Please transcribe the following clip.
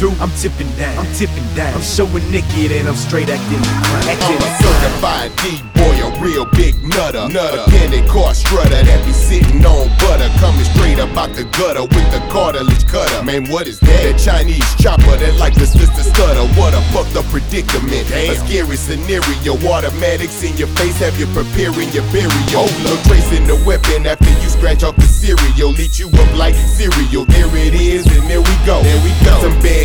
I'm tipping down, I'm showing naked and I'm straight acting. I'm a certified D-boy, a real big nutter. A candy car strutter that be sitting on butter. Coming straight up out the gutter with the cartilage cutter. Man, what is that? A Chinese chopper that like the sister stutter. What a fucked up predicament. A scary scenario. Automatics in your face have you preparing your burial. No tracing the weapon after you scratch off the cereal. Eat you up like cereal. There it is, and there we go. Some bad